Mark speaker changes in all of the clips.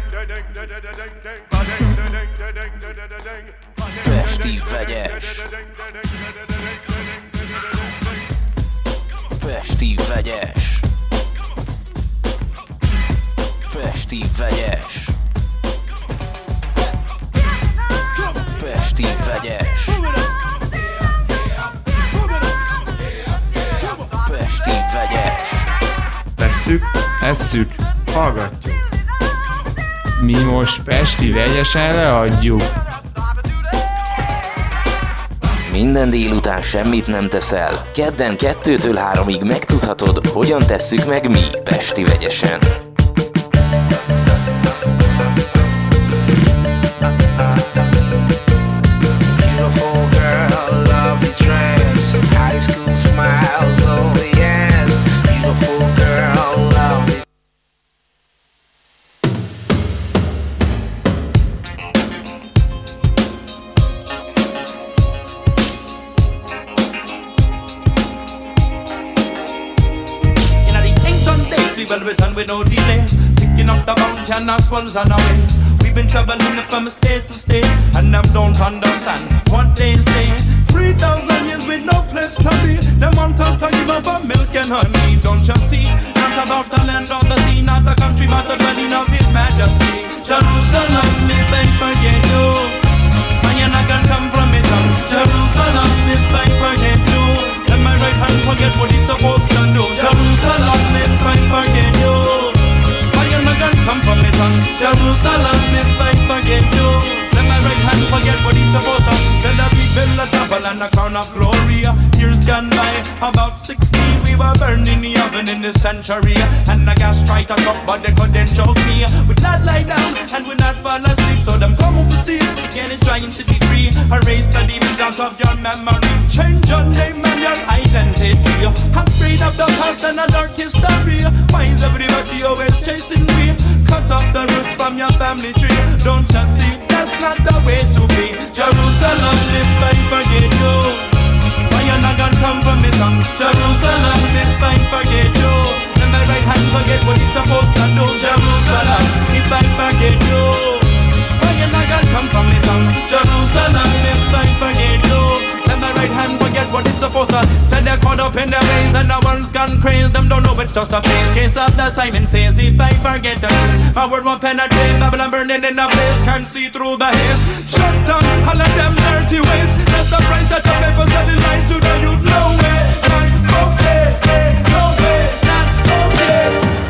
Speaker 1: Pesti vegyes. Pesti vegyes. Pesti vegyes. Pesti vegyes. Pesti vegyes.
Speaker 2: Vesszük, esszük, hallgatjuk.
Speaker 3: Mi most pesti vegyesen leadjuk.
Speaker 1: Minden délután semmit nem teszel. Kedden 2-től 3-ig megtudhatod, hogyan tesszük meg mi Pesti vegyesen.
Speaker 4: With no delay, picking up the bounty and our swells on our way. We've been traveling from state to state, and them don't understand what they say. 3,000 years with no place to be. Them want us to give up on milk and honey. Don't you see? Not about the land or the sea, not the country, but the dwelling of His Majesty. Jerusalem, if I forget you, and you're not gonna come from it. Jerusalem, if I forget you, then my right hand forget what it's supposed to do. Jerusalem, if I forget you, fire not gonna come from it. Jerusalem, if I forget you, then my right hand forget what it's supposed to. Send a big bell, a double and a crown of glory. Years gone by, about 60, we were burned in the oven in this century. And the gas tried to talk, but they couldn't choke me. We'd not lie down and we'd not fall asleep. So them come overseas, again trying to be free. Erase the demons out of your memory. Change your name and your identity. Afraid of the past and a dark history. Why is everybody always chasing me? Cut off the roots from your family tree. Don't you see, that's not the way to be. Jerusalem, if I forget you, why you not gonna come from me tongue? Jerusalem, if I forget you, then my right hand forget what it's supposed to do. Jerusalem, if I forget you, why you not gonna come from me tongue? Jerusalem, if I forget you, then my right hand forget what it's supposed to. Said they're caught up in their ways and the world's gone crazy. Them don't know it's just a phase. Case of the Simon says, if I forget the truth, my word won't penetrate. Babylon burning in a place, can't see through the haze. Shut down all of them dirty ways. That's the price that you pay for selling lies to the youth. No way, not okay, no way, not okay.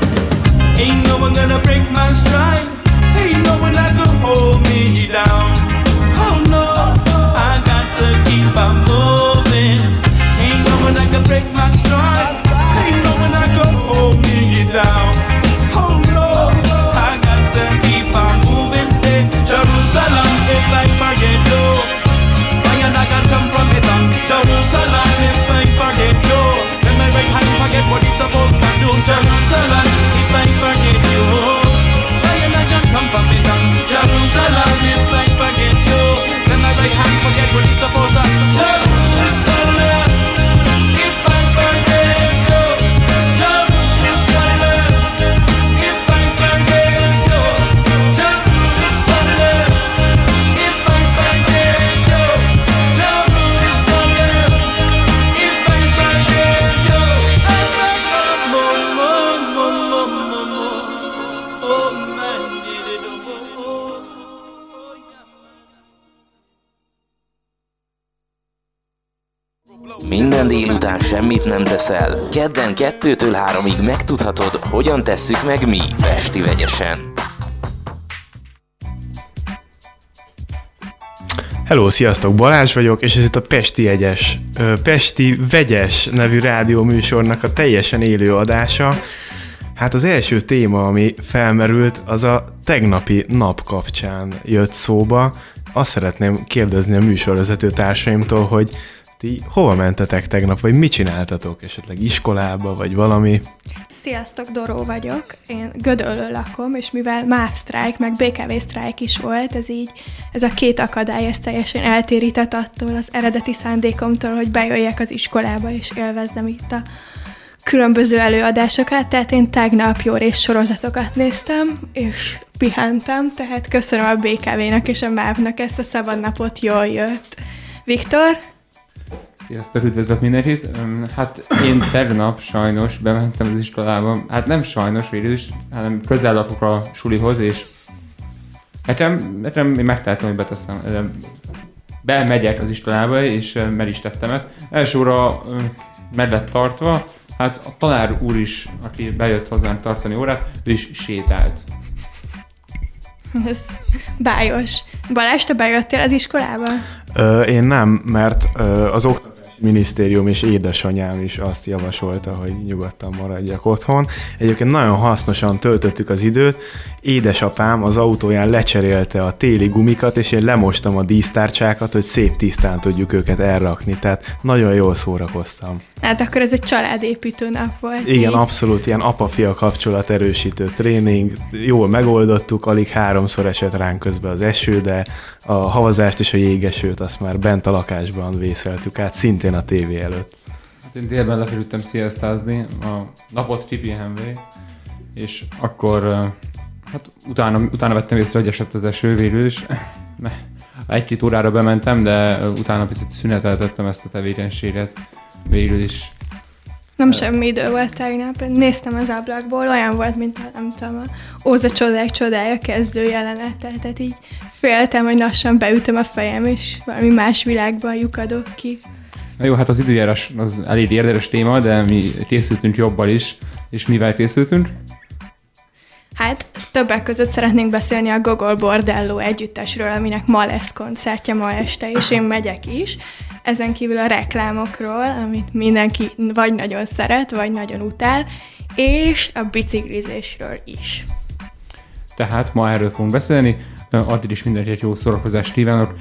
Speaker 4: Ain't no one gonna break my stride. Ain't no one that could hold me down. Oh no, I got to keep on moving. Ain't no one that can break my stride. Ain't no one that can hold me down. Oh no, I got to keep on moving. Stay Jerusalem, if I forget you, why you not gonna come from it on? Jerusalem, if I forget you, then my right hand forget what it's supposed to do. Jerusalem, if I forget you, why you not gonna come from it on? Jerusalem, if I forget you, then my right hand forget what it's supposed to do. Jerusalem, if I forget you, Jerusalem, if I forget you, Jerusalem, if I forget you, Jerusalem, if I forget you, oh man, did it, oh yeah.
Speaker 1: Minden délután semmit nem teszel. Kedden 2-től 3-ig megtudhatod, hogyan tesszük meg mi Pesti vegyesen.
Speaker 2: Hello, sziasztok, Balázs vagyok, és ez itt a Pesti Vegyes nevű rádióműsornak a teljesen élő adása. Hát az első téma, ami felmerült, az a tegnapi nap kapcsán jött szóba. Azt szeretném kérdezni a műsorvezető társaimtól, hogy ti hova mentetek tegnap, vagy mit csináltatok? Esetleg iskolába, vagy valami?
Speaker 5: Sziasztok, Doró vagyok. Én Gödöllön lakom, és mivel MÁV sztrájk, meg BKV sztrájk is volt, ez a két akadály, ez teljesen eltérített attól az eredeti szándékomtól, hogy bejöjjek az iskolába, és élvezzem itt a különböző előadásokat. Tehát én tegnap jó rész sorozatokat néztem, és pihentem, tehát köszönöm a BKV-nak és a MÁV-nak ezt a szabadnapot, jól jött. Viktor?
Speaker 3: Sziasztok, üdvözlök mindenkit! Hát én tegnap sajnos bementem az iskolába, hát nem sajnos végül is, hanem közel lakok a sulihoz, és nekem én megtehetem, hogy beteszem. Bemegyek az iskolába, és meg is tettem ezt. Első óra meg lett tartva, hát a tanár úr is, aki bejött hozzánk tartani órát, ő is sétált.
Speaker 5: Ez bájos. Balázs, te bejöttél az iskolába?
Speaker 2: Én nem, mert az Oktatási Minisztérium és édesanyám is azt javasolta, hogy nyugodtan maradjak otthon. Egyébként nagyon hasznosan töltöttük az időt. Édesapám az autóján lecserélte a téli gumikat, és én lemostam a dísztárcsákat, hogy szép tisztán tudjuk őket elrakni. Tehát nagyon jól szórakoztam.
Speaker 5: Hát akkor ez egy családépítő nap volt.
Speaker 2: Igen,
Speaker 5: így.
Speaker 2: abszolút ilyen apa-fia kapcsolat erősítő tréning. Jól megoldottuk, alig 3-szor esett ránk közben az eső, de a havazást és a jégesőt azt már bent a lakásban vészeltük át, szintén a tévé előtt.
Speaker 3: Hát én délben lekerültem sziasztázni, a napot kipihenve, és akkor hát utána vettem észre, hogy esett az eső végül is. 1-2 órára bementem, de utána picit szüneteltettem ezt a tevékenységet végül is.
Speaker 5: Nem semmi idő volt tegnap. Néztem az ablakból, olyan volt, mint nem tudom, a Óza csodák csodája kezdő jelenet. Tehát így féltem, hogy lassan beütöm a fejem, és valami más világban lyukadok ki.
Speaker 3: Na jó, hát az időjárás az elég érdekes téma, de mi készültünk jobban is. És mivel készültünk?
Speaker 5: Hát többek között szeretnénk beszélni a Gogol Bordello együttesről, aminek ma lesz koncertje ma este, és én megyek is. Ezen kívül a reklámokról, amit mindenki vagy nagyon szeret, vagy nagyon utál, és a biciklizésről is.
Speaker 3: Tehát ma erről fogunk beszélni. Addig is mindenkinek jó szórakozást kívánok.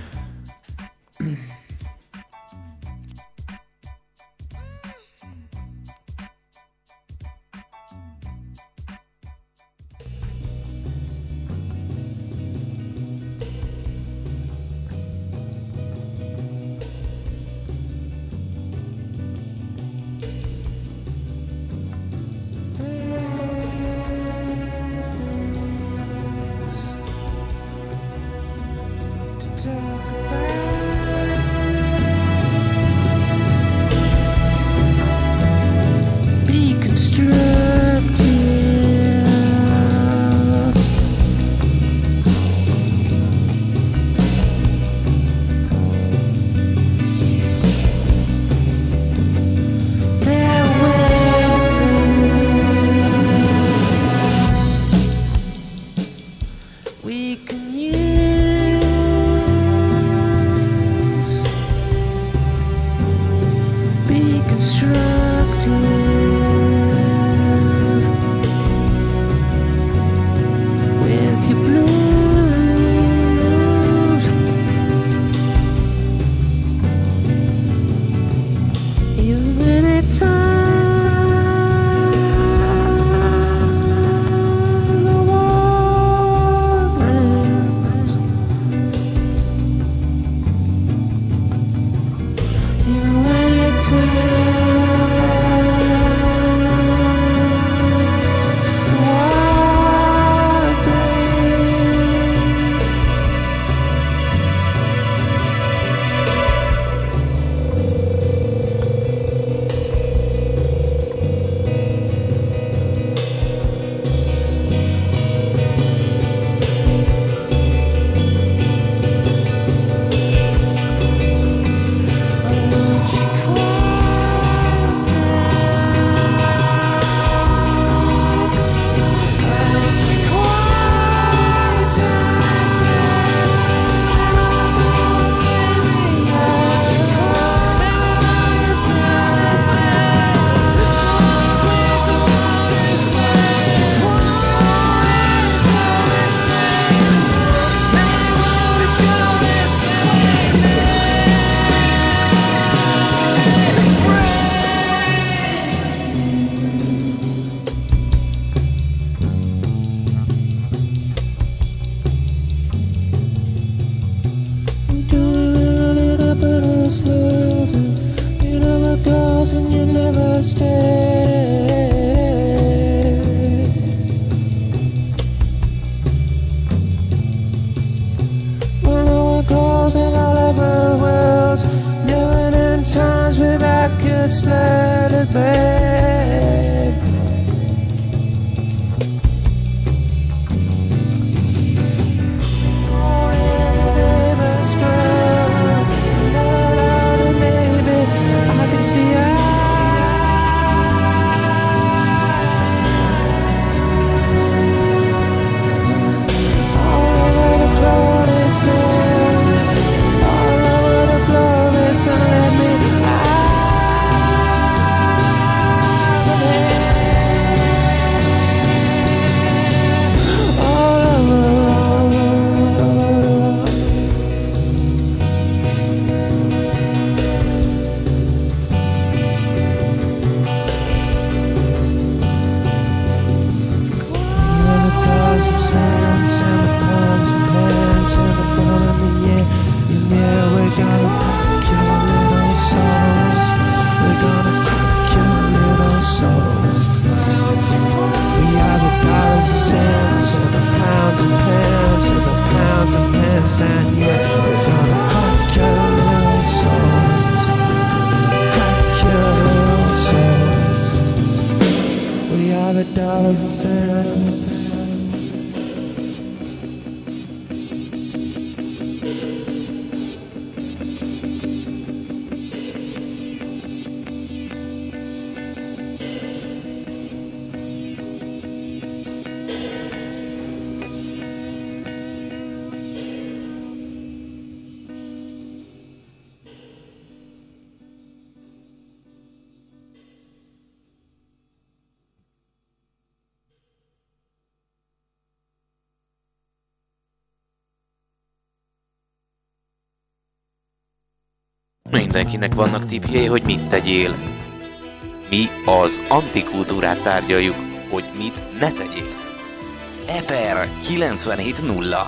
Speaker 6: could slowly break. Dollars and cents.
Speaker 1: Mindenkinek vannak tippjei, hogy mit tegyél. Mi az antikultúrát tárgyaljuk, hogy mit ne tegyél. Eper 97.0.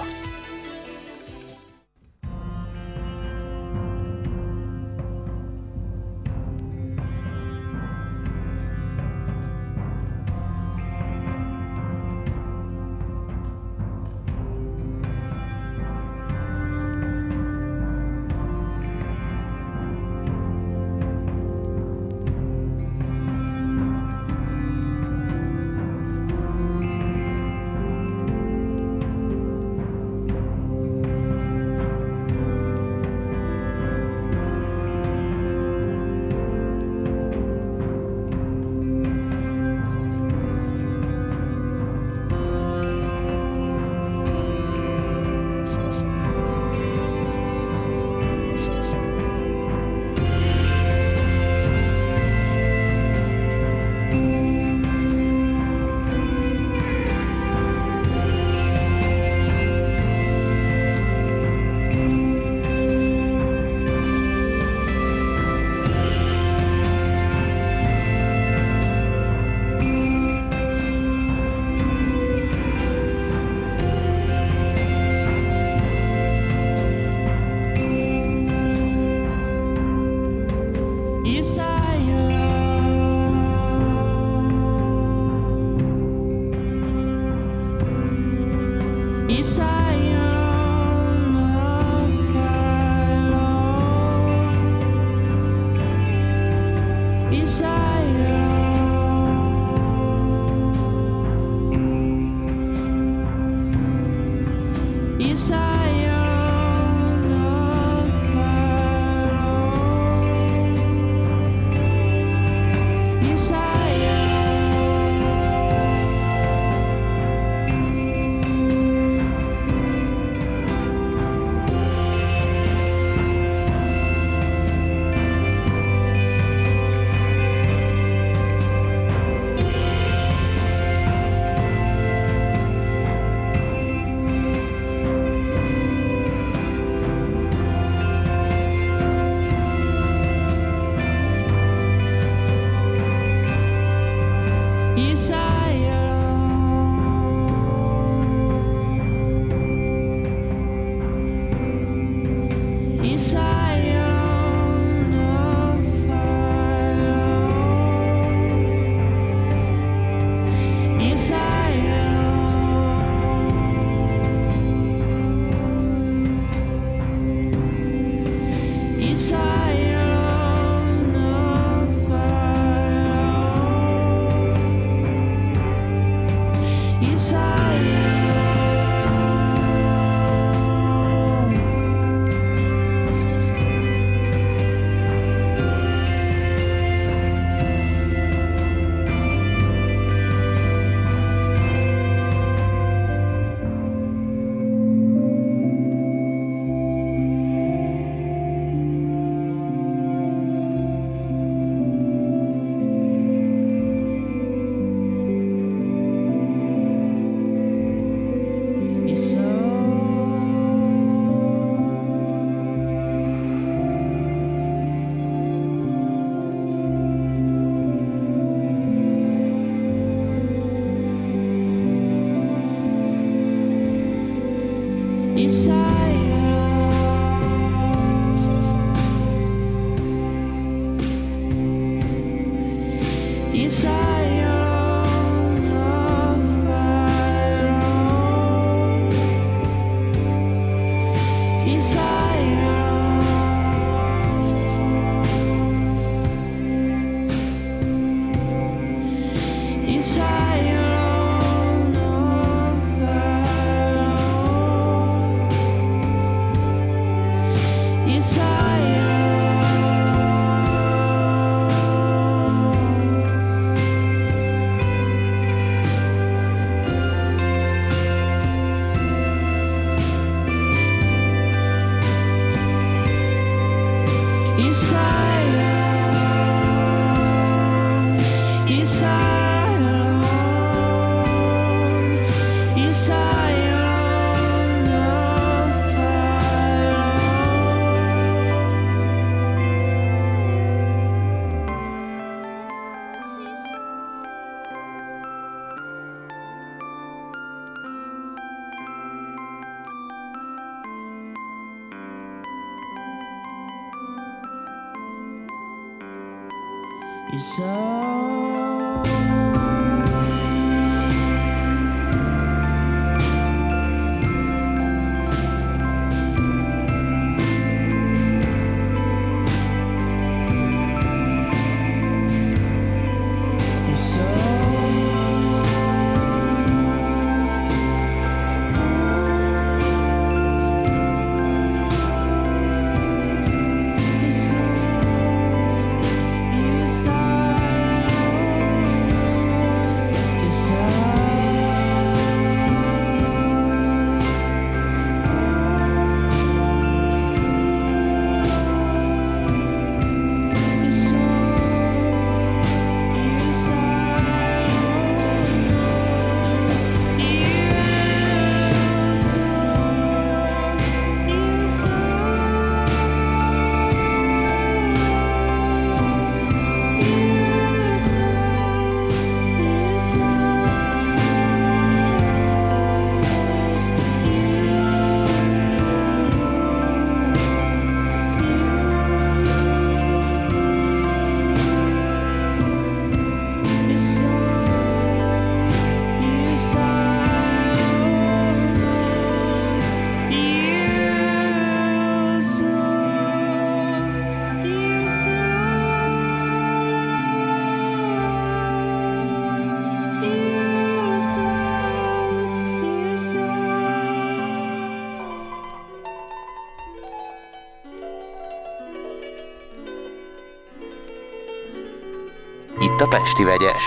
Speaker 1: A Pesti Vegyes.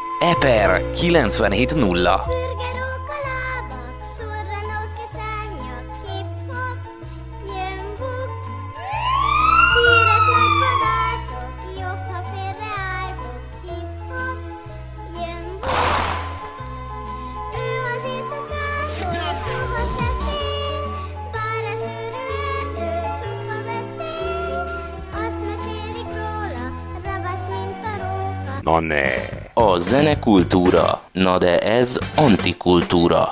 Speaker 1: Eper 97.0.
Speaker 7: Na ne!
Speaker 1: A zenekultúra, na de ez antikultúra.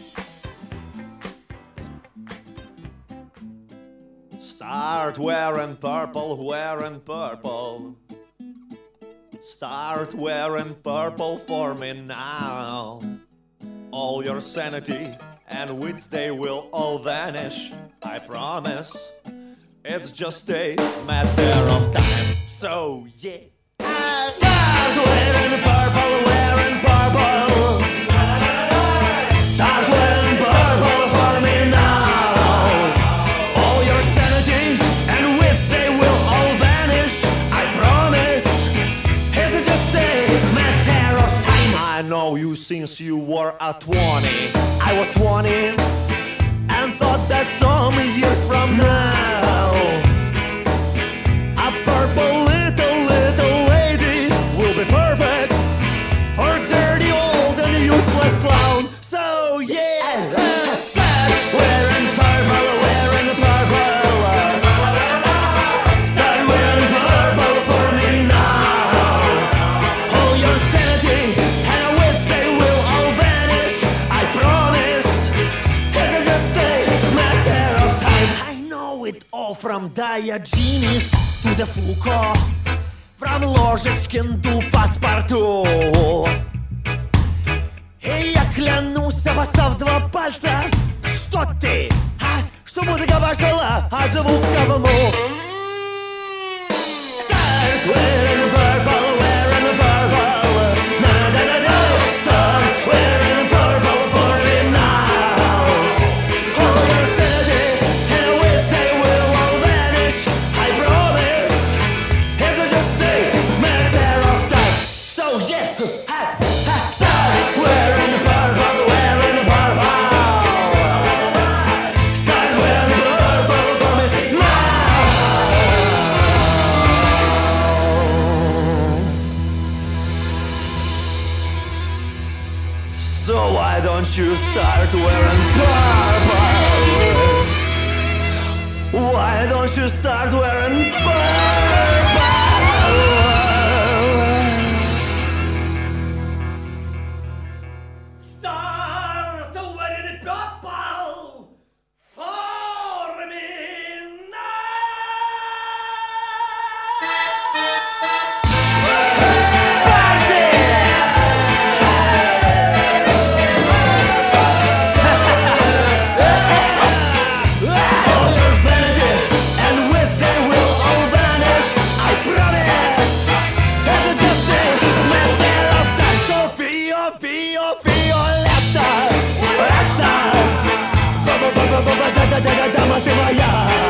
Speaker 8: Start wearing purple. Start wearing purple for me now. All your sanity and wits, they will all vanish, I promise. It's just a matter of time. So yeah. Start wearing purple, wearing purple. Start wearing purple for me now. All your sanity and wits, they will all vanish, I promise. It's just a matter of time. I know you since you were at 20. I was 20 and thought that some years from now a purple little lady will be perfect for dirty old and useless clown. So yeah, start wearing purple, wearing purple. Start wearing purple for me now. All your sanity and wits, they will all vanish, I promise. From Diogenes to the Foucault, from Ложечкин to паспорту. И я клянусь, обоссав 2 пальца, что ты, что музыка пошла от звука в мух. Start wearing the purple, wearing the purple, na-da-da-da. Start wearing the purple for me now. All your sanity and wits, they will all vanish, I promise. It's just a matter of time. So yeah, start wearing the purple, wearing the purple. Start wearing the purple for me now. So why don't you start wearing purple? Why don't you start wearing purple? Start wearing purple for me All your vanity and wits, they will all vanish, I promise. It's just a matter of time. So Violetta, дама ты моя.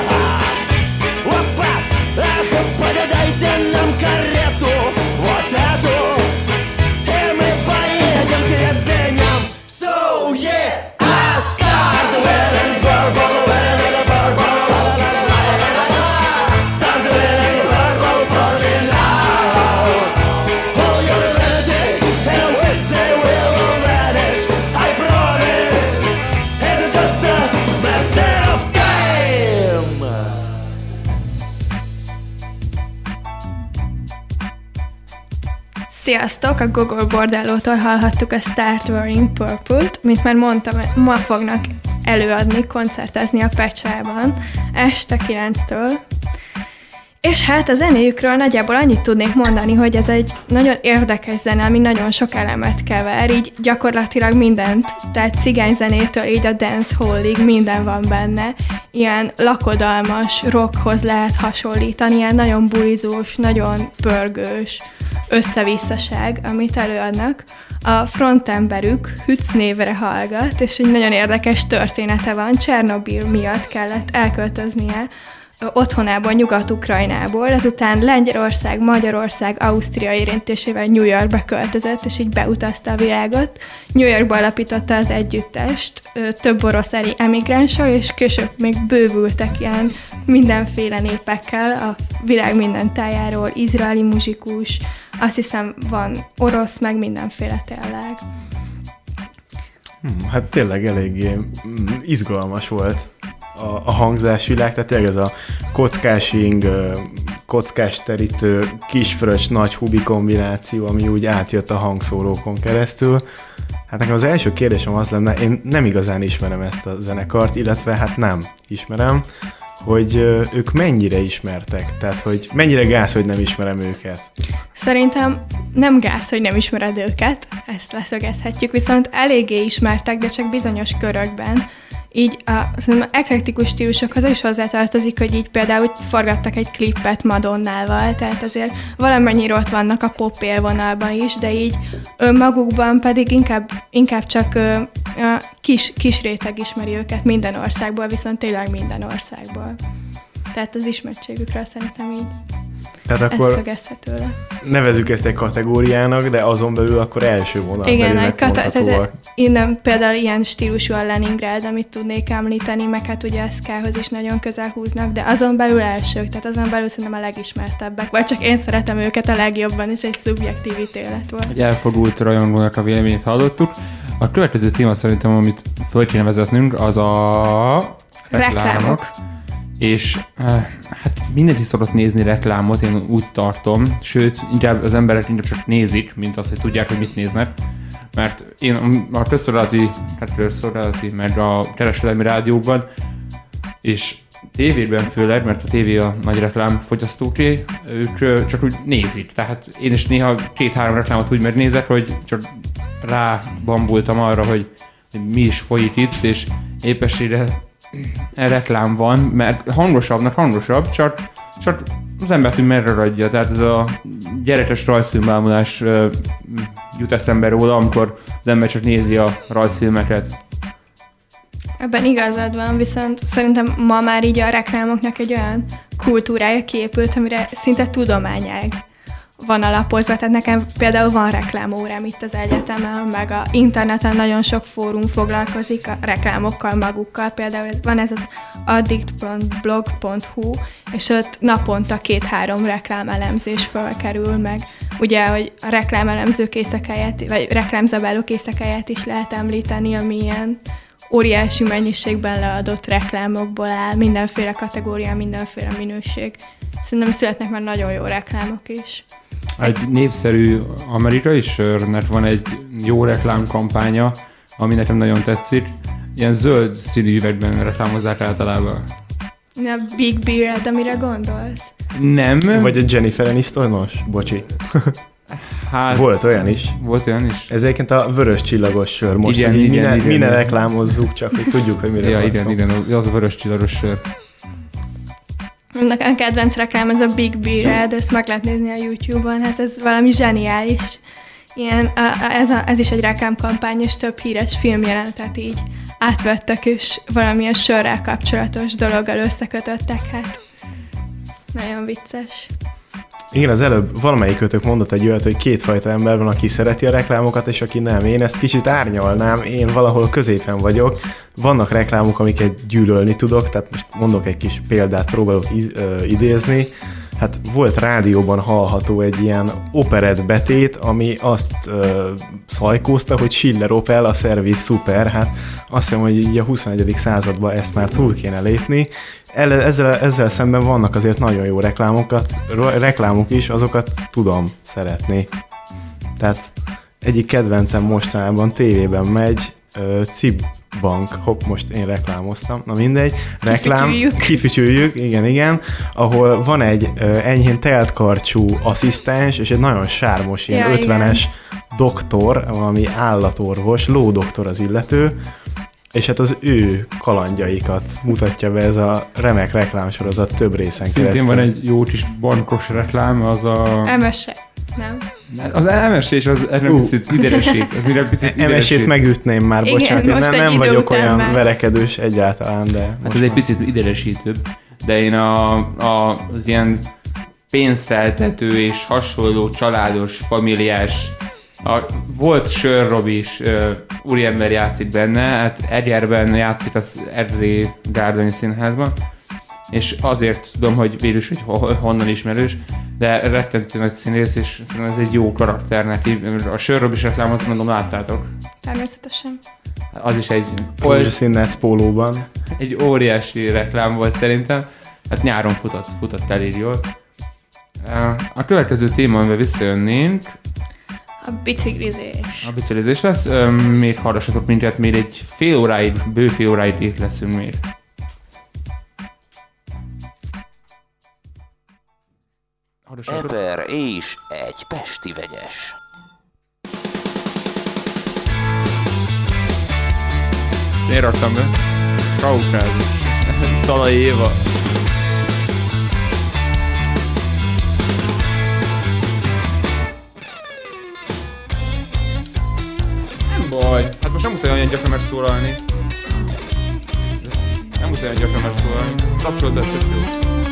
Speaker 8: Опа, ах, подадайте нам карету, вот эту, и мы поедем к ебеням. So yeah, I start wearing purple, wearing the purple, la la la la la la. Start wearing purple for me now. All your vanity and wits, they will all vanish, I promise. It's just a matter of time.
Speaker 5: Sziasztok! A Gogol Bordellótól hallhattuk a Start Wearing Purple-t, mint már mondtam, ma fognak előadni, koncertezni a Pecsában, este 9-től. És hát a zenéjükről nagyjából annyit tudnék mondani, hogy ez egy nagyon érdekes zene, ami nagyon sok elemet kever, így gyakorlatilag mindent, tehát cigányzenétől így a dancehallig minden van benne. Ilyen lakodalmas rockhoz lehet hasonlítani, ilyen nagyon bulizós, nagyon pörgős összevisszaság, amit előadnak. A frontemberük Hütz névre hallgat, és egy nagyon érdekes története van. Csernobil miatt kellett elköltöznie otthonából, Nyugat-Ukrajnából, ezután Lengyelország, Magyarország, Ausztria érintésével New Yorkba költözött, és így beutazta a világot. New Yorkba alapította az együttest több orosz emigránssal, és később még bővültek ilyen mindenféle népekkel a világ minden tájáról, izraeli muzsikus, azt hiszem van orosz, meg mindenféle tényleg.
Speaker 2: Hát tényleg eléggé izgalmas volt a hangzásvilág, tehát tényleg ez a kockásing, kockásterítő, kisfröccs, nagy hubi kombináció, ami úgy átjött a hangszórókon keresztül. Hát nekem az első kérdésem az lenne, én nem igazán ismerem ezt a zenekart, illetve hát nem ismerem, hogy ők mennyire ismertek, tehát hogy mennyire gáz, hogy nem ismerem őket.
Speaker 5: Szerintem nem gáz, hogy nem ismered őket, ezt leszögezhetjük, viszont eléggé ismertek, de csak bizonyos körökben. Így szerintem eklektikus stílusokhoz is hozzátartozik, hogy így például forgattak egy klippet Madonnával, tehát azért valamennyire ott vannak a pop élvonalban is, de így önmagukban pedig inkább csak kis réteg ismeri őket minden országból, viszont tényleg minden országból. Tehát az ismertségükről szerintem így
Speaker 2: tehát akkor
Speaker 5: szögezhető le.
Speaker 2: Nevezzük ezt egy kategóriának, de azon belül akkor első vonalban belülnek mondhatóak.
Speaker 5: Innen például ilyen stílusú a Leningrád, amit tudnék említeni, meg hát ugye SK-hoz is nagyon közel húznak, de azon belül elsők, tehát azon belül szerintem a legismertebbek. Vagy csak én szeretem őket a legjobban, és egy szubjektív ítélet volt.
Speaker 3: Egy elfogult rajongónak a véleményét hallottuk. A következő téma szerintem, amit föl kéne vezetnünk, az a reklámok. És hát mindenki szokott nézni reklámot, én úgy tartom, sőt, inkább az emberek inkább csak nézik, mint az, hogy tudják, hogy mit néznek. Mert én a közszolgálati, meg a kereskedelmi rádióban, és tévében főleg, mert a tévé a nagy reklámfogyasztóké, ők csak úgy nézik. Tehát én is néha 2-3 reklámot úgy megnézek, hogy csak rábambultam arra, hogy mi is folyik itt, és épességre reklám van, mert hangosabb, csak az embert úgy merradja. Tehát ez a gyerekes rajzfilmbámulás jut eszembe róla, amikor az ember csak nézi a rajzfilmeket.
Speaker 5: Ebben igazad van, viszont szerintem ma már így a reklámoknak egy olyan kultúrája kiépült, amire szinte tudományág van alapozva. Tehát nekem például van reklámórám itt az egyetemen, meg a interneten nagyon sok fórum foglalkozik a reklámokkal magukkal. Például van ez az addict.blog.hu, és ott naponta 2-3 reklámelemzés felkerül meg. Ugye, hogy a reklámelemző készekáját, vagy reklámzabáló készekáját is lehet említeni, ami ilyen óriási mennyiségben leadott reklámokból áll, mindenféle kategória, mindenféle minőség. Szerintem születnek már nagyon jó reklámok is.
Speaker 3: Egy népszerű amerikai sörnek van egy jó reklámkampánya, ami nekem nagyon tetszik. Ilyen zöld színű üvegben reklámozzák általában.
Speaker 5: A Big Beard, amire gondolsz?
Speaker 3: Nem.
Speaker 2: Vagy a Jennifer Aniston-os? Bocsi.
Speaker 3: Hát,
Speaker 2: Volt olyan is.
Speaker 3: Volt olyan is?
Speaker 2: Ez egyébként a vörös csillagos sör most.
Speaker 3: Igen.
Speaker 2: Mi ne reklámozzuk, csak hogy tudjuk, hogy mire van szó.
Speaker 3: Igen, az a vörös csillagos sör.
Speaker 5: Nekem kedvenc reklám ez a Big Beard, ezt meg lehet nézni a YouTube-on, hát ez valami zseniális. Ilyen, ez is egy reklámkampány, és több híres filmjelenetet így átvettek, és valamilyen sörrel kapcsolatos dologgal összekötöttek, hát nagyon vicces.
Speaker 2: Igen, az előbb valamelyikötök mondott egy olyat, hogy kétfajta ember van, aki szereti a reklámokat, és aki nem. Én ezt kicsit árnyalnám, én valahol középen vagyok. Vannak reklámok, amiket gyűlölni tudok, tehát most mondok egy kis példát, próbálok idézni. Hát volt rádióban hallható egy ilyen operett betét, ami azt szajkózta, hogy Schiller Opel, a szerviz szuper. Hát azt hiszem, hogy így a 21. században ezt már túl kéne lépni. Ezzel szemben vannak azért nagyon jó reklámok is, azokat tudom szeretni. Tehát egyik kedvencem mostanában tévében megy, CIB Bank, most én reklámoztam, na mindegy, kifütyüljük, igen, ahol van egy enyhén teltkarcsú asszisztens, és egy nagyon sármos, ilyen 50-es doktor, valami állatorvos, lódoktor az illető, és hát az ő kalandjaikat mutatja be ez a remek reklámsorozat több részen keresztül.
Speaker 3: Szintén van egy jó kis bankos reklám, az a...
Speaker 5: MSE, nem?
Speaker 3: Az MSE és az egy picit idegesít.
Speaker 2: MSE-t megütnél már, bocsánat, én nem vagyok olyan verekedős egyáltalán, de...
Speaker 3: Hát ez egy picit idegesítőbb, de én az ilyen pénzfeltető és hasonló családos, familiás, volt Sör Robi is, úriember játszik benne, hát Egerben játszik az Erdélyi Gárdonyi Színházban, és azért tudom, hogy végülis, hogy honnan ismerős, de rettentő nagy színész, és ez egy jó karakter neki. A Sör Robi reklámot, mondom, láttátok?
Speaker 5: Természetesen.
Speaker 3: Az is egy...
Speaker 2: Rózsaszín pólóban.
Speaker 3: Egy óriási reklám volt szerintem. Hát nyáron futott elég jól. A következő téma, amivel visszajönnénk,
Speaker 5: a biciklizés.
Speaker 3: A biciklizés lesz. Még hallgassatok minket, még egy bő fél óráig itt leszünk még.
Speaker 1: Eper és egy pesti vegyes.
Speaker 3: Én raktam be. Kaukázus. Szalai Éva. Baj. Hát most nem muszáj olyan gyakran megszólalni. Kapcsolod be, ezt tök jó.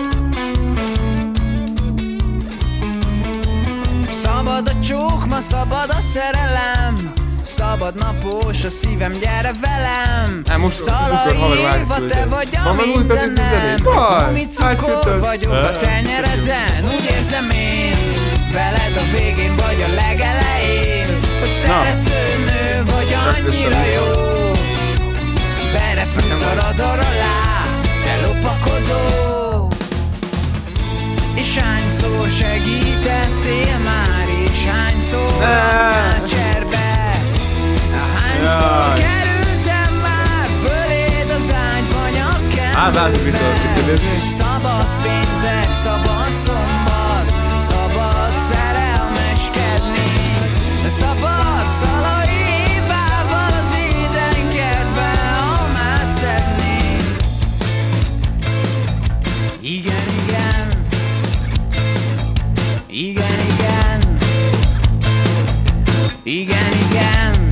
Speaker 7: Szabad a csók, ma szabad a szerelem. Szabad napos a szívem, gyere velem. Szalai Éva, te vagy a mindenem. Ami cukor vagyok a tenyereden. Úgy érzem én, veled a végén vagy a legelején, hogy szeretőnő vagy annyira jó. Berepülsz a radar alá, te lopakodó. És hányszor segítettél már, és hányszor adtál cserbe. Hányszor kerültem már föléd az ágyba nyakán. Szabad péntek, szabad szombat, szabad szerelmeskedni, szabad szalai bával az édenkertben almát szedni. Igen, igen, igen, igen, igen, igen.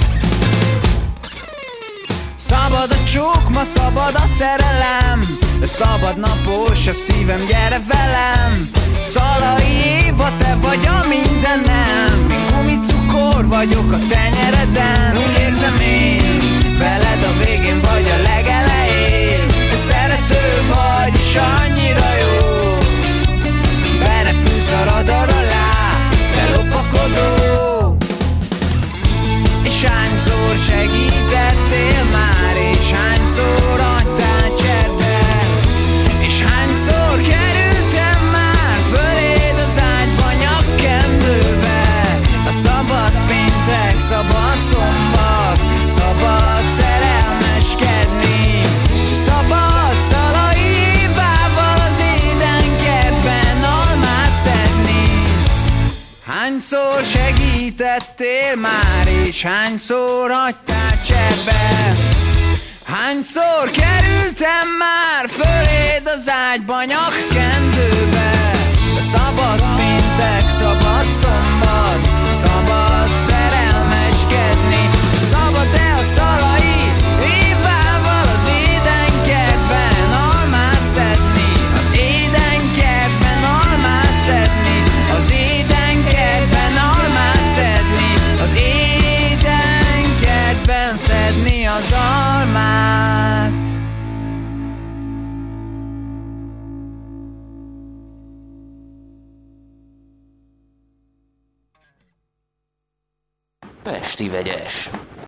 Speaker 7: Szabad a csók, ma szabad a szerelem, szabad napos a szívem, gyere velem. Szalai Éva, te vagy a mindenem, én gumicukor vagyok a tenyereden. Úgy érzem én, veled a végén vagy a legelején, te szerető vagy és annyira jó. Berepülsz a radar alá, te lopakodó. És hányszor segítettél már, és hányszor adtál cserbe, és hányszor kerültem már föléd az ágyba nyakkendőbe. A szabad péntek, szabad szombat, szabad szerelmeskedni, szabad szalai Évával az édenkertben almát szedni. Hányszor segítettél már, és hányszor adtál cserbe, hányszor kerültem már föléd az ágyba nyakkendőbe. Szabad péntek, szabad szombat, szabad szerelmeskedni, szabad-e a szalai Évával az édenkertben almát szedni, az édenkertben almát szedni, az édenkertben almát szedni, az édenkertben szedni az almát.
Speaker 1: Pesti vegyes.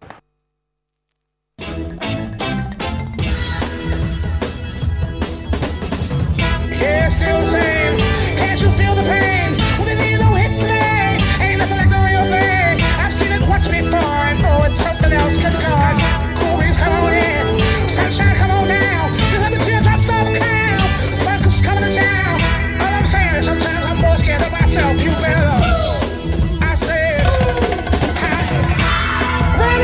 Speaker 9: Yeah, still the same. Can't you feel the pain when the needle hits the vein? Ain't nothing like the real thing. I've seen it once before, and oh, it's something else. Good God, cool breeze, come on in. Sunshine, come on down. You have the teardrops of a clown. The circus is coming to town. All I'm saying is sometimes I'm more scared of myself. You will. I said, when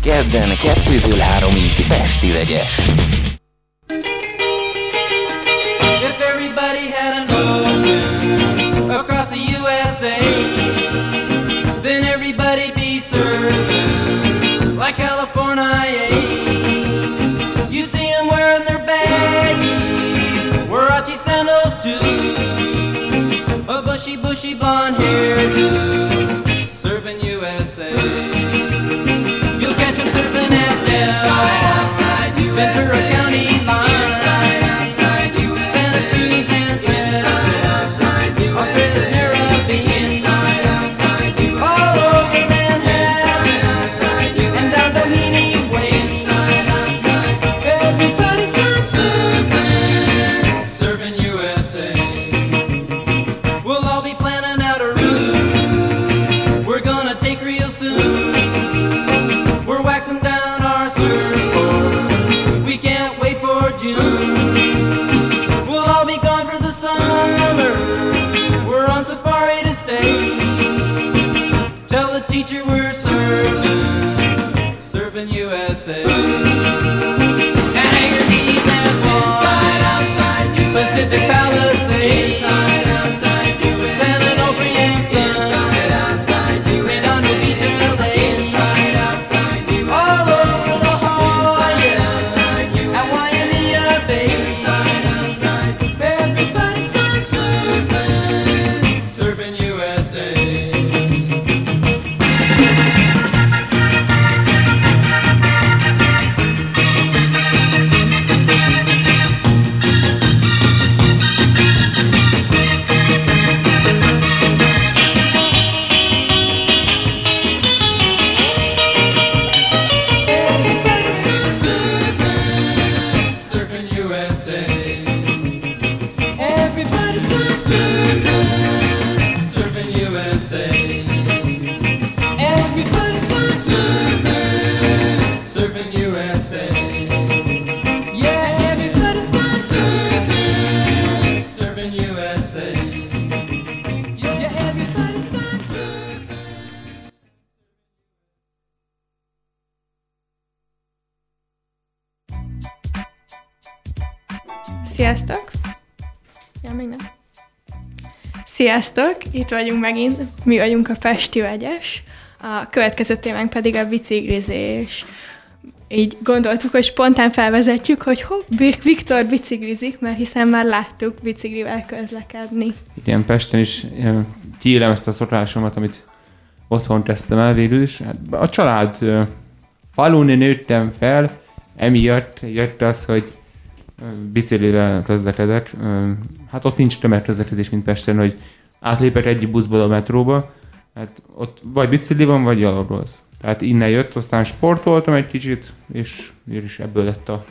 Speaker 1: Kedden 2-től 3-ig Pesti Vegyes.
Speaker 7: If everybody had an ocean across the USA, then everybody'd be served like California. You'd see them wearing their baggies, Warachi sandals too, a bushy blonde hairdo, serving USA. You'll catch them surfing at Del, Ventura County line, Santa Cruz and Trent, Australia's Caribbean, all over Manhattan, and down Doheny Way. Everybody's gone surfing USA. We'll all be planning out a route we're gonna take real soon. We're waxing down our surfboard, we can't wait for June. We'll all be gone for the summer, we're on safari to stay. Tell the teacher we're surfing USA. And Hangar Keys and Swan, Pacific Palisades, San Onofre and Sons, Redondo Beach and LA, all over La Jolla and Waimea Bay. Everybody's gone surfing USA. Everybody's gone surfing USA. Everybody's gone surfing USA. Yeah, everybody's gone surfing USA. Yeah, everybody's gone surfing.
Speaker 5: Sziasztok! Ja, még nem. Sziasztok! Itt vagyunk megint. Mi vagyunk a Pesti Vegyes. A következő témánk pedig a biciklizés. Így gondoltuk, hogy spontán felvezetjük, hogy Viktor biciklizik, mert hiszen már láttuk biciklivel közlekedni.
Speaker 3: Igen, Pesten is kiélem ezt a szokásomat, amit otthon kezdtem el végül is. Hát a család falun nőttem fel, emiatt jött az, hogy biciklivel közlekedek. Hát ott nincs tömegközlekedés, mint Pesten, hogy átlépek egyik buszból a metróba. Hát ott vagy bicikli van, vagy gyalogolsz. Tehát innen jött, aztán sportoltam egy kicsit, és ebből lett az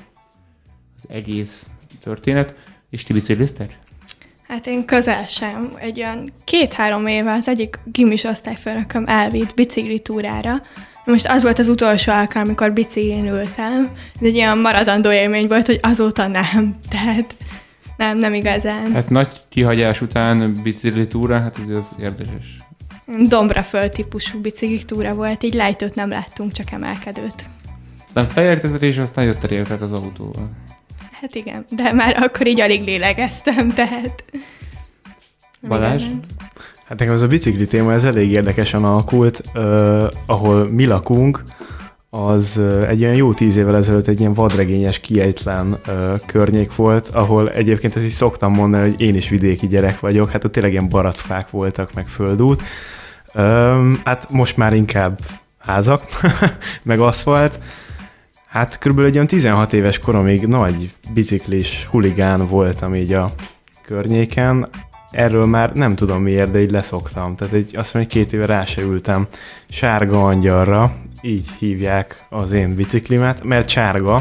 Speaker 3: egész történet. És ti bicikliztek?
Speaker 5: Hát én közel sem. Egy olyan 2-3 éve az egyik gimis osztályfőnököm elvitt biciklitúrára. Most az volt az utolsó alkalom, amikor biciklin ültem. Ez egy olyan maradandó élmény volt, hogy azóta nem. Tehát nem igazán.
Speaker 3: Hát nagy kihagyás után biciklitúra, hát ez az érdekes.
Speaker 5: Dombraföld típusú biciklitúra volt, így lightot nem láttunk, csak emelkedőt.
Speaker 3: Aztán felértetek, és aztán jöttek értek az autóval.
Speaker 5: Hát igen, de már akkor így alig lélegeztem, tehát...
Speaker 3: Balázs?
Speaker 2: Hát nekem ez a bicikli téma, ez elég érdekesen alakult. Ahol mi lakunk, az egy olyan jó 10 évvel ezelőtt egy ilyen vadregényes, kiejtlen környék volt, ahol egyébként ezt is szoktam mondani, hogy én is vidéki gyerek vagyok, hát ott tényleg ilyen barackfák voltak, meg földút. Hát most már inkább házak, meg aszfalt. Hát körülbelül egy olyan 16 éves koromig nagy biciklis huligán voltam így a környéken. Erről már nem tudom miért, de így leszoktam. Tehát azt mondom, hogy 2 éve rá se ültem sárga angyalra, így hívják az én biciklimet, mert sárga,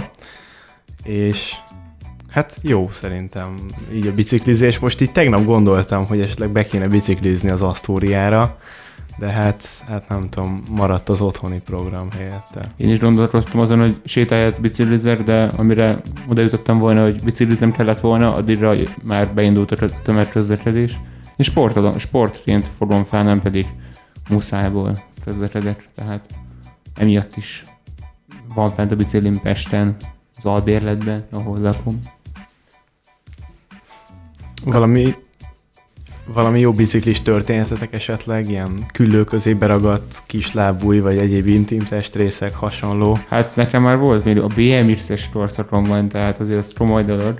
Speaker 2: és hát jó szerintem így a biciklizés. Most így tegnap gondoltam, hogy esetleg be kéne biciklizni az Asztóriára, de hát nem tudom, maradt az otthoni program helyette.
Speaker 3: Én is gondolkoztam azon, hogy sétálját biciklizek, de amire oda jutottam volna, hogy bicikliznem kellett volna, addigra már beindult a tömegközlekedés. Én sportként fogom fel, nem pedig muszájból közlekedek, tehát emiatt is van fent a biciklim Pesten, az albérletben, ahol lakom.
Speaker 2: Valami jó biciklis történetetek esetleg? Ilyen küllő közé beragadt kislábúj, vagy egyéb intim testrészek hasonló?
Speaker 3: Hát nekem már volt még a BMX-es torszakom van, tehát azért az komoly dolog.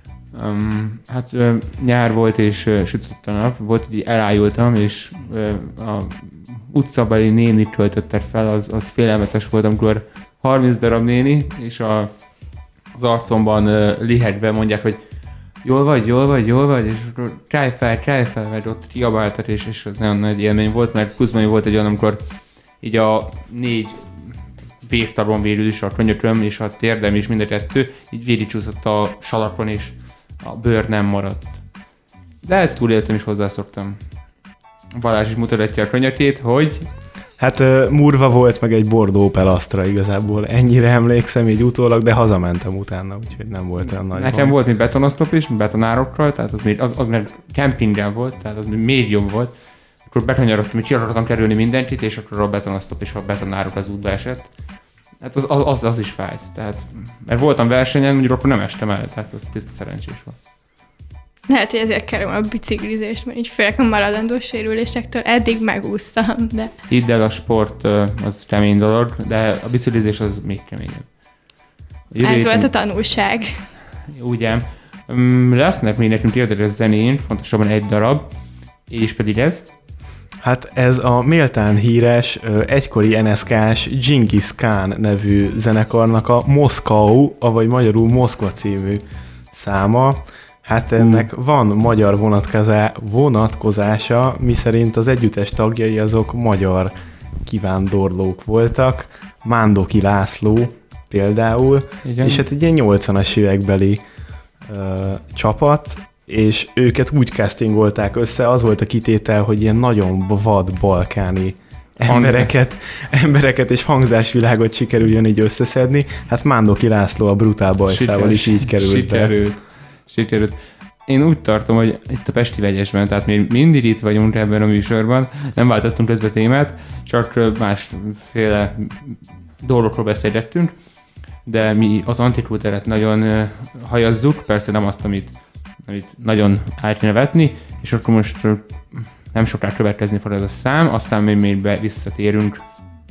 Speaker 3: Nyár volt és sütött a nap, volt, hogy elájultam, és a utcabeli nénit töltöttek fel, az félelmetes volt, amikor 30 darab néni, és az arcomban lihegve mondják, hogy jól vagy, és akkor csáj fel, mert ott kiabáltak, és az nagyon nagy élmény volt, mert pluszban volt egy olyan, amikor így a 4 végtagon végül is, a könyököm és a térdem és mind a kettő, így végigcsúszott a salakon, és a bőr nem maradt. De túléltem és hozzászoktam. Balázs is mutatja a könyökét, hogy...
Speaker 2: Hát murva volt, meg egy Bordeaux Opel Astra igazából. Ennyire emlékszem így utólag, de hazamentem utána, úgyhogy nem volt olyan nagy.
Speaker 3: Nekem volt még betonosztop is, betonárokkal, tehát az mert kempingen volt, tehát az még jobb volt. Akkor betonyarodtam, hogy ki akartam kerülni mindenkit, és akkor a betonosztop és a betonárok az útba esett. Hát az is fájt. Tehát, mert voltam versenyen, mondjuk akkor nem estem el, tehát az tiszta szerencsés volt.
Speaker 5: Lehet, hogy ezért kerül a biciklizést, mert így főleg a maradandó sérülésektől eddig megúsztam, de...
Speaker 3: Hidd el, a sport az kemény dolog, de a biciklizés az még keményebb.
Speaker 5: Ez volt a tanulság.
Speaker 3: Ugye. Lesznek még nekünk érdekes zenénk, pontosabban egy darab, és pedig ez.
Speaker 2: Hát ez a méltán híres, egykori NSK-s Genghis Khan nevű zenekarnak a Moszkau, vagy magyarul Moszkva című száma. Hát ennek van magyar vonatkozása, miszerint az együttes tagjai azok magyar kivándorlók voltak, Mándoki László például, igen. És hát egy ilyen 80-as évekbeli csapat, és őket úgy castingolták össze, az volt a kitétel, hogy ilyen nagyon vad balkáni embereket és hangzásvilágot sikerüljön így összeszedni. Hát Mándoki László a Brutál Bajszával is így
Speaker 3: Sikerült. Én úgy tartom, hogy itt a Pesti Vegyesben, tehát mi mindig itt vagyunk ebben a műsorban, nem váltottunk közbe témát, csak másféle dolgokról beszélgettünk, de mi az antikultúrát nagyon hajazzuk, persze nem azt, amit nagyon át kéne vetni, és akkor most nem sokára következni fog ez a szám, aztán még visszatérünk.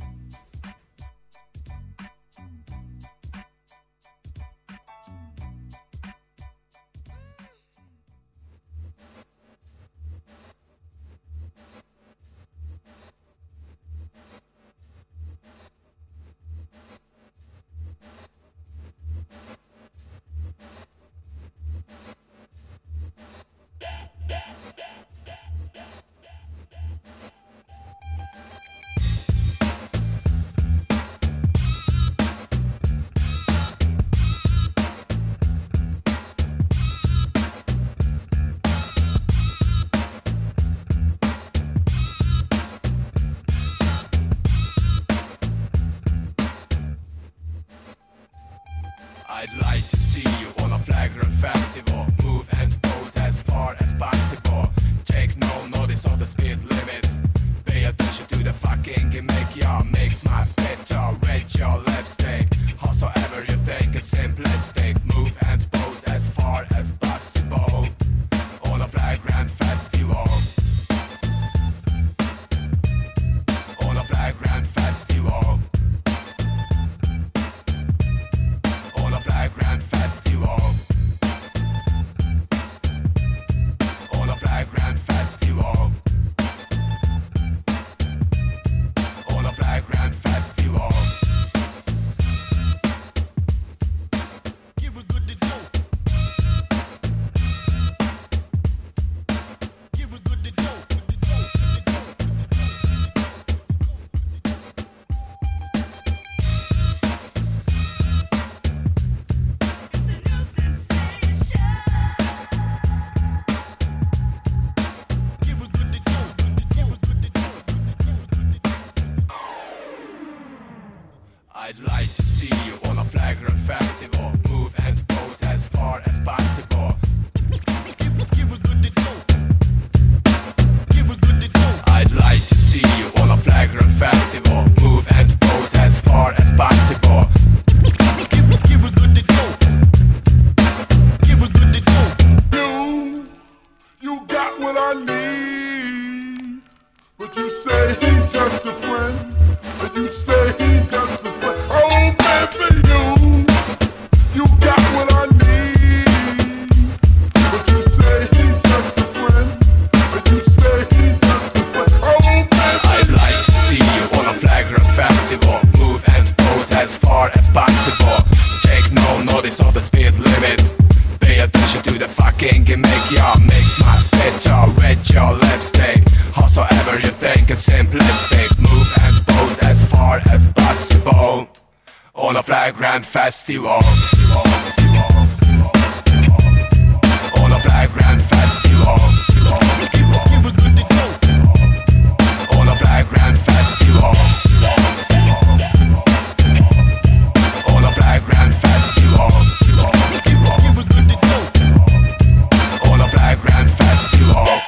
Speaker 10: I'd like to see you on a flagrant festival. Move and pose as far as possible. Take no notice of the speed limits. Pay attention to the fucking gimmick. Yeah, mix my spit, red your lipstick. Howsoever you think it's simplistic. Move and pose as far as possible on a flagrant festival. On a flagrant festival. Flagrant festival. On a flagrant festival. On a flagrant festival. You were good to go. You were good to go. I'd like to see you on a flagrant festival. Move and pose as far as possible. You were good to go. You were good to go. I'd like to see you on a flagrant festival. Move and pose as far as possible. on a flagrant festival. On a flagrant festival. On a flagrant festival. On a flagrant festival. On a flagrant festival.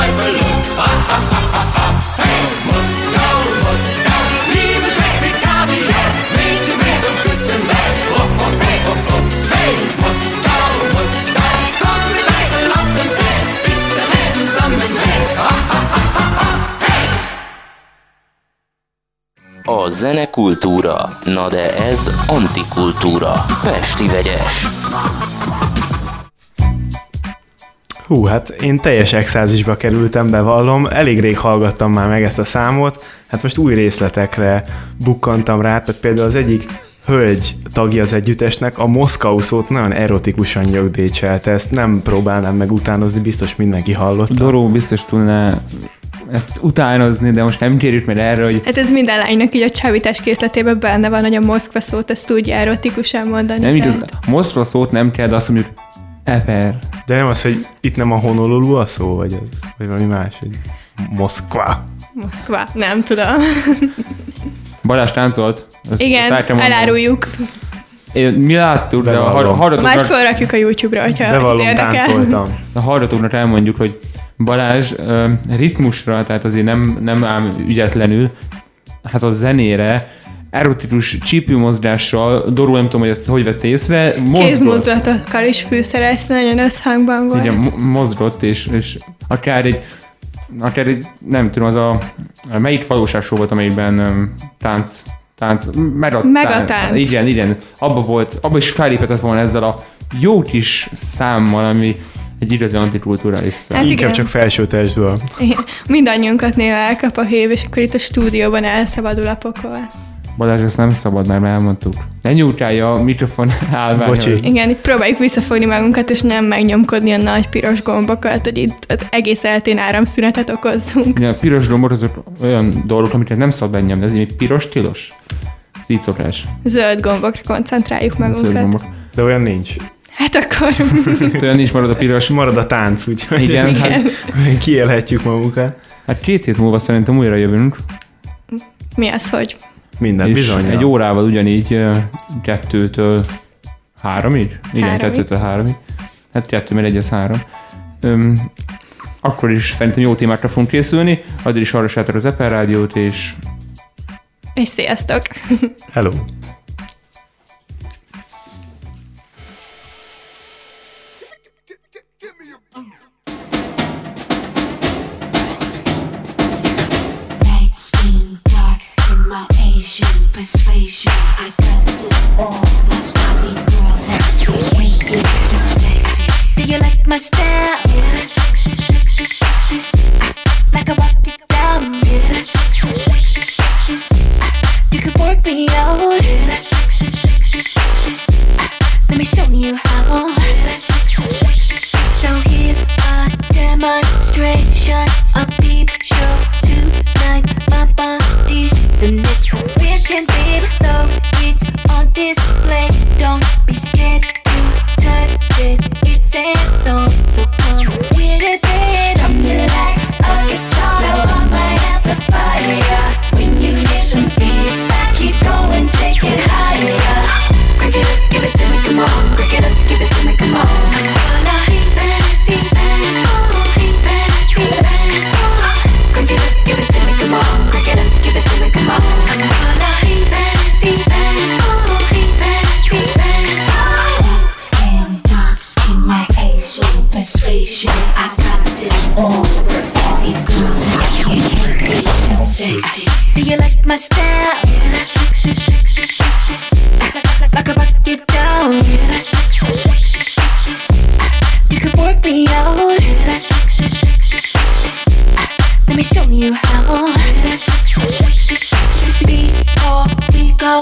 Speaker 9: Hey, Moskau, Moskau, Liebe schmeckt wie Kaviar.
Speaker 1: A zene kultúra, na de ez antikultúra. Pesti Vegyes.
Speaker 2: Hú, hát én teljes extázisba kerültem, bevallom, elég rég hallgattam már meg ezt a számot, hát most új részletekre bukkantam rá, tehát például az egyik hölgy tagja az együttesnek a Moszkau szót nagyon erotikusan nyögdécselte, ezt nem próbálnám meg utánozni, biztos mindenki hallotta.
Speaker 3: Doró biztos tudná ezt utánozni, de most nem kérjük meg erre, hogy...
Speaker 5: Hát ez minden lánynak így a csávítás készletében benne van, hogy a Moszkva szót azt tudja erotikusan mondani.
Speaker 3: Nem így, az Moszkva szót nem kell, de azt mondjuk eper.
Speaker 2: De nem az, hogy itt nem a Honolulu a szó, vagy valami más, hogy Moszkva.
Speaker 5: Moszkva, nem tudom.
Speaker 3: Balázs táncolt.
Speaker 5: Igen, eláruljuk.
Speaker 3: Mi láttuk, de a hallgatóknak...
Speaker 5: Már felrakjuk a YouTube-ra, hogyha
Speaker 2: bevallom, táncoltam.
Speaker 3: A hallgatóknak elmondjuk, hogy Balázs ritmusra, tehát azért nem ám ügyetlenül, hát a zenére, erotikus csípőmozgással, Doró nem tudom, hogy ezt hogy vett észre,
Speaker 5: kézmozdulatokkal is fűszerezte, nagyon összhangban volt.
Speaker 3: Igen, mozgott, és akár egy, nem tudom, az a melyik valóságshow volt, amelyikben tánc, Megatánc. Igen, abba is felléphetett volna ezzel a jó kis számmal, ami egy igazi antikulturális szám.
Speaker 2: Hát inkább csak felső testből.
Speaker 5: Mindannyiunkat néha elkap a hév, és akkor itt a stúdióban elszabadul a pokol.
Speaker 3: Balázs, ezt nem szabad, már elmondtuk. Ne nyújtálja a mikrofon állványa.
Speaker 2: Bocsi.
Speaker 5: Igen, itt próbáljuk visszafogni magunkat, és nem megnyomkodni a nagy piros gombokat, hogy itt egész eltén áramszünetet okozzunk.
Speaker 3: Ja, a piros gombok azok olyan dolgok, amiket nem szabad benyomni, ez így piros tilos. Ez így szokás.
Speaker 5: Zöld gombokra koncentráljuk magunkat.
Speaker 2: De olyan nincs.
Speaker 5: Hát akkor...
Speaker 3: olyan nincs, marad a piros.
Speaker 2: Marad a tánc, úgyhogy
Speaker 3: igen. Hát,
Speaker 2: kiélhetjük magunkat.
Speaker 3: Hát 2 hét múlva szerintem újra jövünk.
Speaker 5: Mi az, hogy?
Speaker 2: Minden bizony.
Speaker 3: Egy órával ugyanígy 2-től 3-ig? Igen, 2-től 3-ig. Hát 2, mert 1 az 3. Akkor is szerintem jó témákra fogunk készülni. Addig is hallgassátok az Eper Rádiót, és
Speaker 5: sziasztok!
Speaker 2: Hello!
Speaker 11: Persuasion, I got this all. That's why these girls actually hate me, 'cause I'm sexy. Do you like my style? Yeah, sexy, sexy, sexy. Like I walk it down. Yeah, sexy, sexy, sexy. You could work me out. Yeah, sexy, sexy, sexy. Let me show you how. Yeah, sexy, sexy, sexy. So here's a demonstration, a peep show tonight. My body's an exhibition, baby, though it's on display. Don't be scared to touch it. It's hands-on, so come with it, babe. I'm like a guitar, blow on my amplifier. When you hear some feedback, keep going, take it higher. Crank it up, give it to me, come on. Crank it up, give it to me, come on. I'm gonna beat bang, oh, beat bang, oh. Crank it up, give it to me, come on. Crank it up, give it to me, come on. I'm gonna beat bang, oh, beat bang, oh. Skin marks in my Asian persuasion. I got it all. That's why these girls hate me, 'cause I'm sexy. Do you like my style? Yeah, sexy, sexy, sexy. Like I rock it down. Yeah, sexy, sexy, sexy. You could work me out. Yeah, sexy, sexy, sexy. Let me show you how. Yeah, sexy, sexy, sexy. Before we go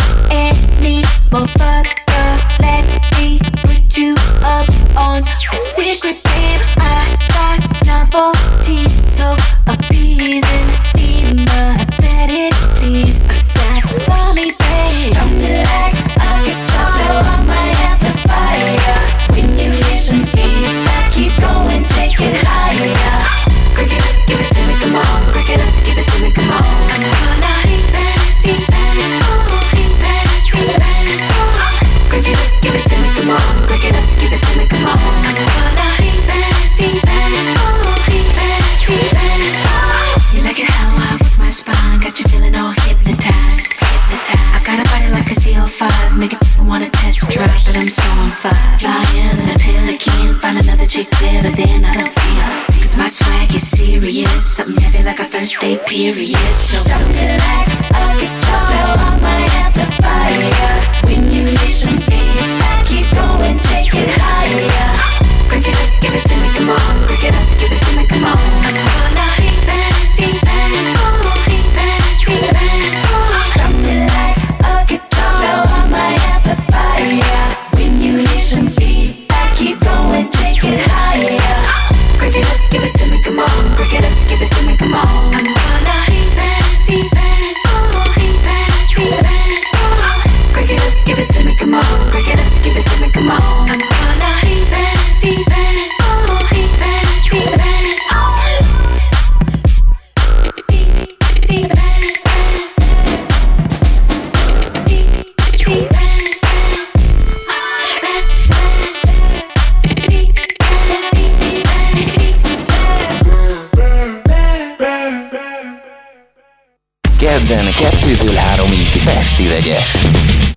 Speaker 11: any more further, let me put you up on a secret, babe. I got novelties, so appeasing. Female fetish, please satisfy me, babe. I'm like a guitar, blow on my amplifier. When you hear some feedback, keep going, take it higher. Crank it up, give it to me, come on. Crank it up, give it to me, come on. I'm gonna beat bang, oh, beat bang, oh. Crank it up, give it to me, come on. Crank it up, give it to me, come on. I'm gonna beat bang, oh, beat bang, oh. You like it how I work my spine, got you feeling all hypnotized. I got a body like a CO5, make it wanna test drive, but I'm so on fire. Flyer than a pelican, find another chick better than I don't see her. 'Cause my swag is serious, something heavy like a first day period. So something like a guitar.
Speaker 1: Kedden 2-től 3-ig Pesti Vegyes.